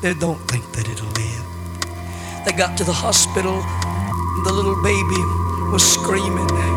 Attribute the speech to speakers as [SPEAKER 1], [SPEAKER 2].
[SPEAKER 1] They don't think that it'll live. They got to the hospital, and the little baby was screaming.